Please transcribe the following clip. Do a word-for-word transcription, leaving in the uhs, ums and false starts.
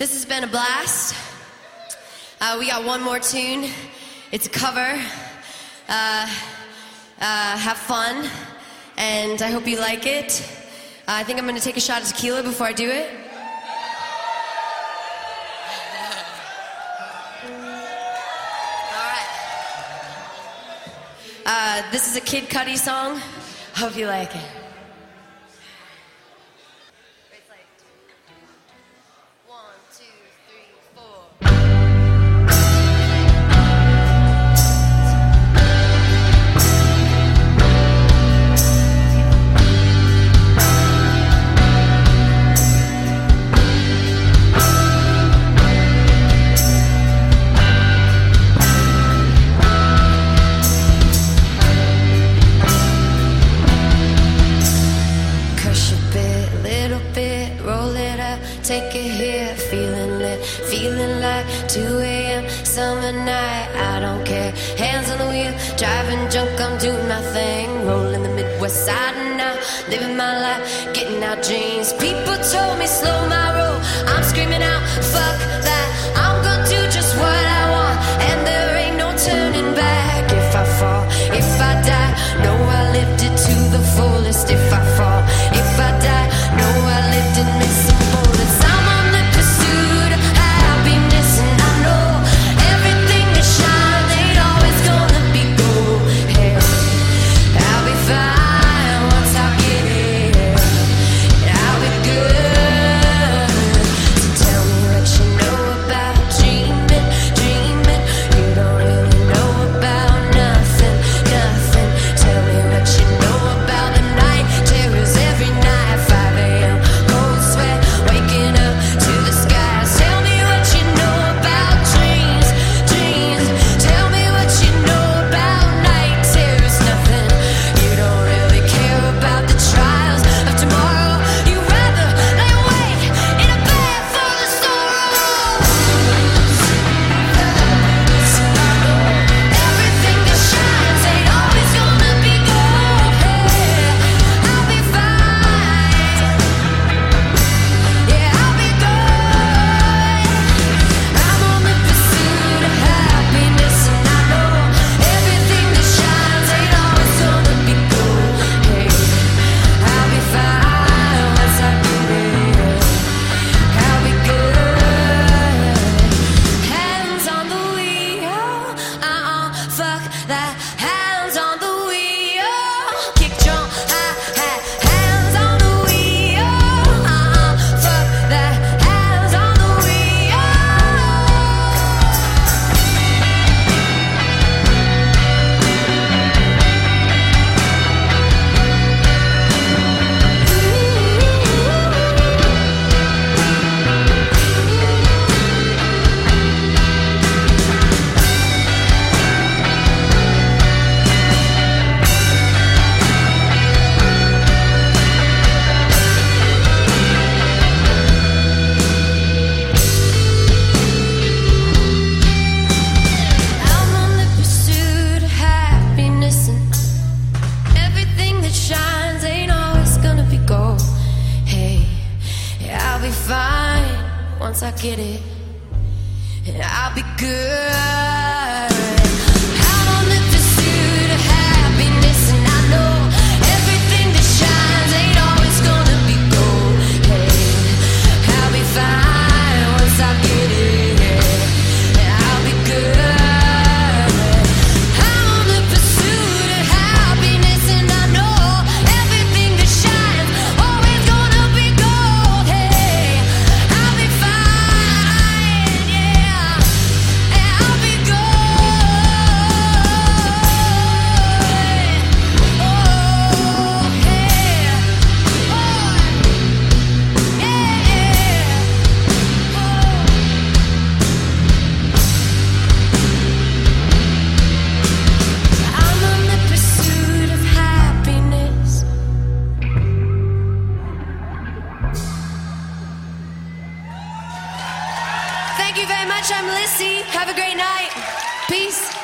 This has been a blast. Uh, we got one more tune. It's a cover. Uh, uh, have fun, and I hope you like it. Uh, I think I'm going to take a shot of tequila before I do it. All right. Uh, this is a Kid Cudi song. Hope you like it. Take it here, feeling lit, feeling like two a.m. summer night. I don't care, hands on the wheel, driving drunk, I'm doing my thing. Rolling the Midwest side and now, living my life, getting out dreams. People told me slow my roll, I'm screaming out, fuck that. I'm gonna do just what I want, and there ain't no turning back. If I fall, if I die, know I lived it to the fullest. If I fall, if I die, know I lived it, miss some bullets. I'm on the pursuit of happiness, and I know everything that shines ain't always gonna be gold. Hey, I'll be fine once I get it. I'll be good. So tell me what you know about dreaming, dreaming. You don't really know about nothing, nothing. Tell me what you know about the night terrors every night. five a.m. cold sweat, waking up to the skies. Tell me what you know about dreams, dreams. Tell me what you know about night terrors. Nothing. You don't really care about the trials of tomorrow. You rather lay awake in a bed full of sorrow. Everything that shines ain't always gonna be gold. I'll be fine. Yeah, I'll be good. I'm on the pursuit of happiness, and I know everything that shines ain't always gonna be gold. Hey, I'll be fine once I get it. I'll be good. Hands on the wheel, uh-uh, fuck that. Hands on the wheel, kick drum, hi-hat. Hands on the wheel, uh-uh, fuck that. Hands on the wheel. I'm on the pursuit of happiness, and everything that shines ain't always gonna be gold. Hey, yeah, I'll be fine once I get it, and I'll be good. I'm on the pursuit of happiness, and I know everything that shines ain't always gonna be gold. Hey, I'll be fine once I get it, and I'll be good. I'm on the pursuit of happiness, and I know everything that shines always gonna be gold. Hey, I'll be fine, yeah, and I'll be Thank you very much. I'm Lissy. Have a great night. Peace.